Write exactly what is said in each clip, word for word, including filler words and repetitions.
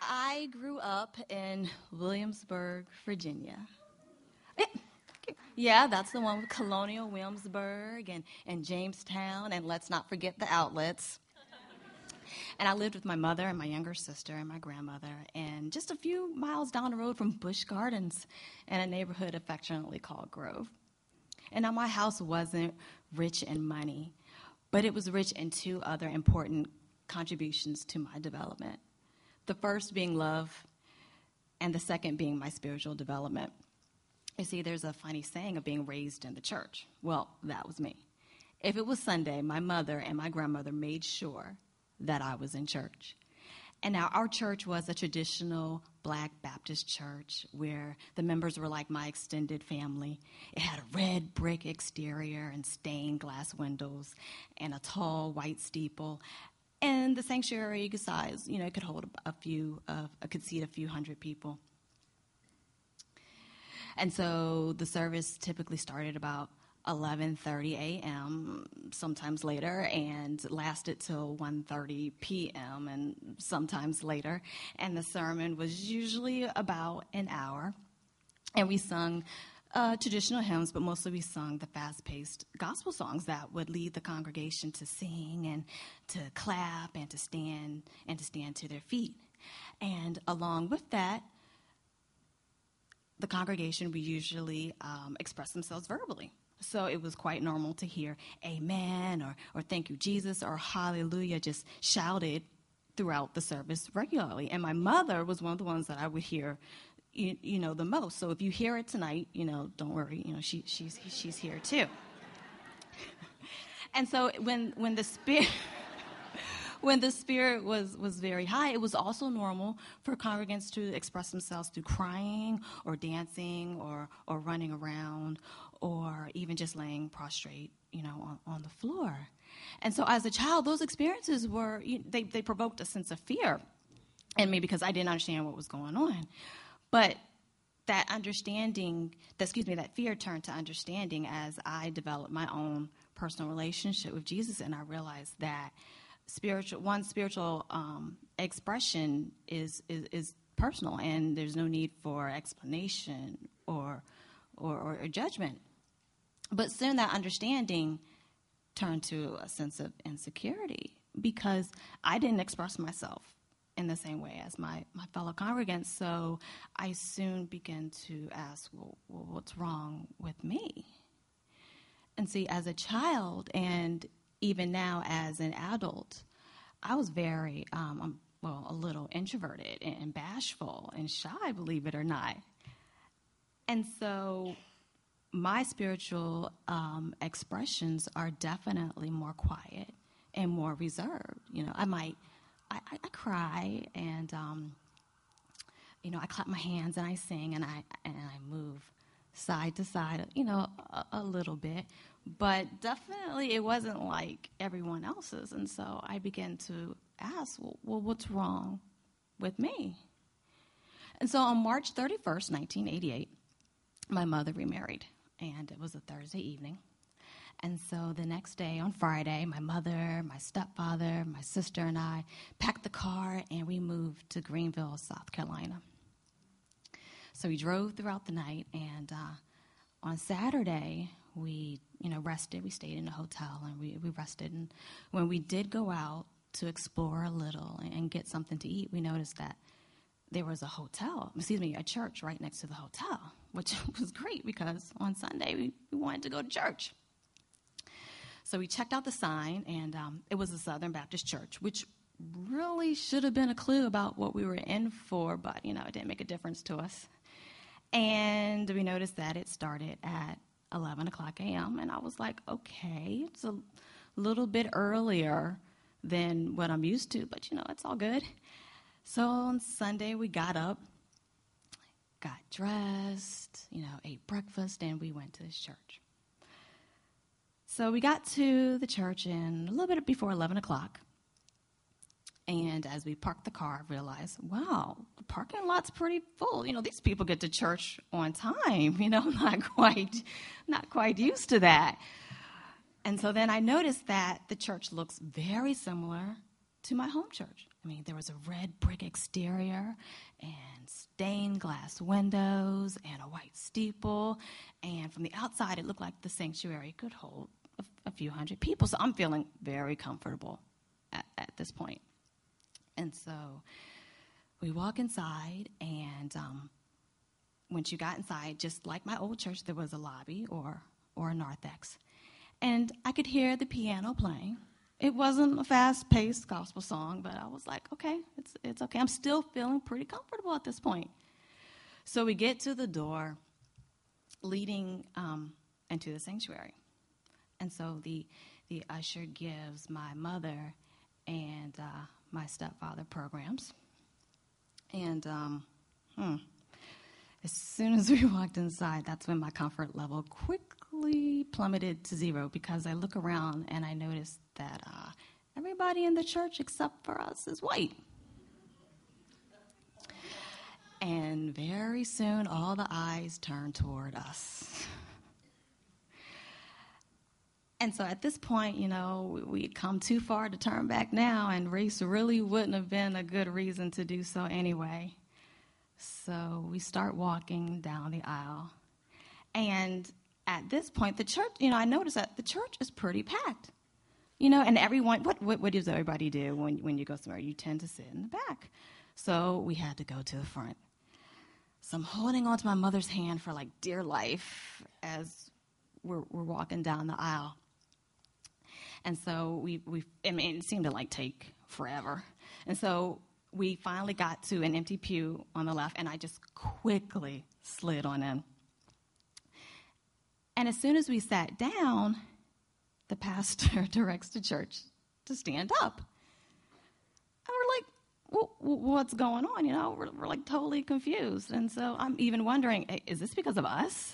I grew up in Williamsburg, Virginia. Yeah, yeah, that's the one with Colonial Williamsburg and, and Jamestown, and let's not forget the outlets. And I lived with my mother and my younger sister and my grandmother, and just a few miles down the road from Busch Gardens in a neighborhood affectionately called Grove. And now my house wasn't rich in money, but it was rich in two other important contributions to my development. The first being love, and the second being my spiritual development. You see, there's a funny saying of being raised in the church. Well, that was me. If it was Sunday, my mother and my grandmother made sure that I was in church. And now our church was a traditional Black Baptist church where the members were like my extended family. It had a red brick exterior and stained glass windows and a tall white steeple. And the sanctuary size, you know, it could hold a few, uh, it could seat a few hundred people. And so the service typically started about eleven thirty a.m., sometimes later, and lasted till one thirty p.m. and sometimes later. And the sermon was usually about an hour. And we sung uh, traditional hymns, but mostly we sung the fast-paced gospel songs that would lead the congregation to sing and to clap and to stand and to stand to their feet. And along with that, the congregation would usually um, express themselves verbally. So it was quite normal to hear amen or, or thank you, Jesus, or hallelujah just shouted throughout the service regularly. And my mother was one of the ones that I would hear, you, you know, the most. So if you hear it tonight, you know, don't worry, you know, she, she's, she's here too. And so when, when the Spirit... When the spirit was, was very high, it was also normal for congregants to express themselves through crying or dancing or, or running around or even just laying prostrate, you know, on, on the floor. And so as a child, those experiences were, you, they, they provoked a sense of fear in me because I didn't understand what was going on. But that understanding, that, excuse me, that fear turned to understanding as I developed my own personal relationship with Jesus, and I realized that Spiritual one spiritual um, expression is, is is personal, and there's no need for explanation or, or or judgment. But soon that understanding turned to a sense of insecurity because I didn't express myself in the same way as my, my fellow congregants. So I soon began to ask, well, well, what's wrong with me? And see, as a child and even now as an adult, I was very, um, well, a little introverted and bashful and shy, believe it or not. And so my spiritual um, expressions are definitely more quiet and more reserved. You know, I might, I, I, I cry and, um, you know, I clap my hands and I sing and I and I move side to side, you know, a, a little bit. But definitely it wasn't like everyone else's. And so I began to ask, well, well, what's wrong with me? And so on March thirty-first, nineteen eighty-eight, my mother remarried. And it was a Thursday evening. And so the next day on Friday, my mother, my stepfather, my sister, and I packed the car and we moved to Greenville, South Carolina. So we drove throughout the night, and uh, on Saturday, we, you know, rested. We stayed in a hotel, and we, we rested. And when we did go out to explore a little and, and get something to eat, we noticed that there was a hotel, excuse me, a church right next to the hotel, which was great because on Sunday we, we wanted to go to church. So we checked out the sign, and um, it was a Southern Baptist church, which really should have been a clue about what we were in for, but, you know, it didn't make a difference to us. And we noticed that it started at eleven o'clock a.m., and I was like, okay, it's a little bit earlier than what I'm used to, but, you know, it's all good. So on Sunday, we got up, got dressed, you know, ate breakfast, and we went to this church. So we got to the church in a little bit before eleven o'clock. And as we parked the car, I realized, wow, the parking lot's pretty full. You know, these people get to church on time. You know, I'm not quite, not quite used to that. And so then I noticed that the church looks very similar to my home church. I mean, there was a red brick exterior and stained glass windows and a white steeple. And from the outside, it looked like the sanctuary could hold a, a few hundred people. So I'm feeling very comfortable at, at this point. And so we walk inside, and um, once you got inside, just like my old church, there was a lobby or, or a narthex. And I could hear the piano playing. It wasn't a fast-paced gospel song, but I was like, okay, it's it's okay. I'm still feeling pretty comfortable at this point. So we get to the door leading um, into the sanctuary. And so the the usher gives my mother and uh, my stepfather programs. And um, hmm, as soon as we walked inside, that's when my comfort level quickly plummeted to zero, because I look around and I notice that uh, everybody in the church except for us is white. And very soon, all the eyes turn toward us. And so at this point, you know, we'd come too far to turn back now, and race really wouldn't have been a good reason to do so anyway. So we start walking down the aisle. And at this point, the church, you know, I noticed that the church is pretty packed. You know, and everyone, what, what, what does everybody do when, when you go somewhere? You tend to sit in the back. So we had to go to the front. So I'm holding on to my mother's hand for, like, dear life as we're, we're walking down the aisle. And so we, we, I mean, it seemed to, like, take forever. And so we finally got to an empty pew on the left, and I just quickly slid on in. And as soon as we sat down, the pastor directs the church to stand up. And we're like, well, what's going on? You know, we're, we're like totally confused. And so I'm even wondering, is this because of us?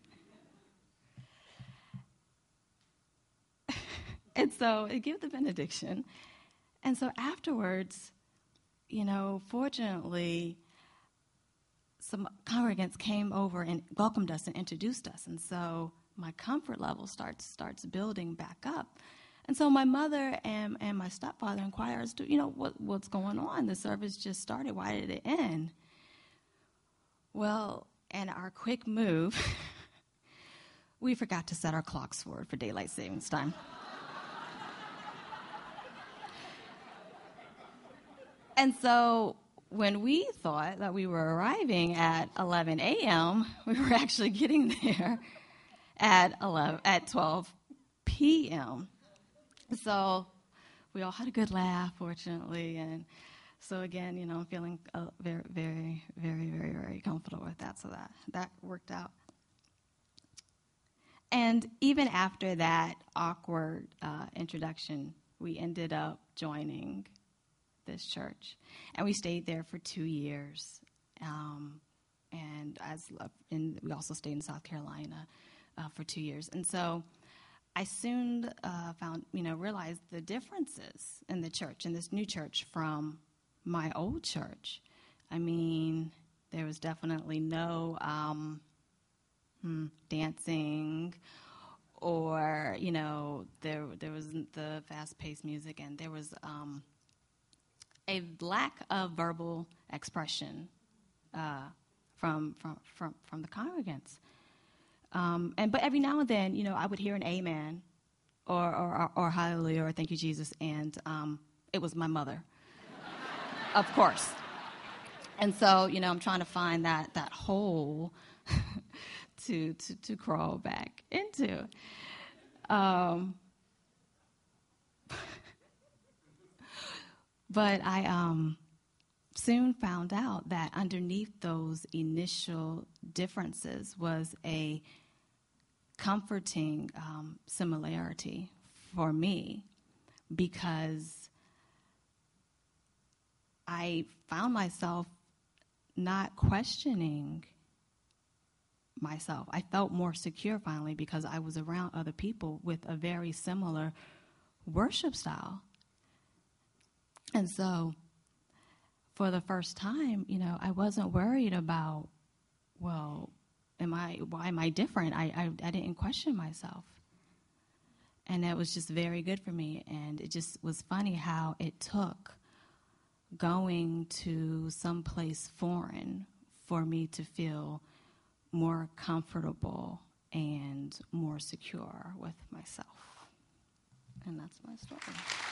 And so it gave the benediction. And so afterwards, you know, fortunately, some congregants came over and welcomed us and introduced us. And so my comfort level starts starts building back up. And so my mother and, and my stepfather inquire as to, you know, what, what's going on? The service just started. Why did it end? Well, in our quick move, we forgot to set our clocks forward for daylight savings time. And so when we thought that we were arriving at eleven a.m., we were actually getting there at eleven at twelve p.m. So we all had a good laugh, fortunately. And so again, you know, I'm feeling uh, very, very, very, very, very comfortable with that. So that, that worked out. And even after that awkward uh, introduction, we ended up joining this church. And we stayed there for two years. Um, and as in, we also stayed in South Carolina uh, for two years. And so I soon uh, found, you know, realized the differences in the church, in this new church, from my old church. I mean, there was definitely no um, hmm, dancing, or, you know, there there wasn't the fast-paced music, and there was um, a lack of verbal expression uh, from from from from the congregants. Um, and but every now and then, you know, I would hear an amen, or or, or, or hallelujah, or thank you, Jesus, and um, it was my mother, of course. And so, you know, I'm trying to find that that hole to to to crawl back into. Um, but I um, soon found out that underneath those initial differences was a comforting um, similarity for me, because I found myself not questioning myself. I felt more secure finally because I was around other people with a very similar worship style. And so for the first time, you know, I wasn't worried about, well, am I, why am I different? I, I, I didn't question myself. And that was just very good for me. And it just was funny how it took going to someplace foreign for me to feel more comfortable and more secure with myself. And that's my story.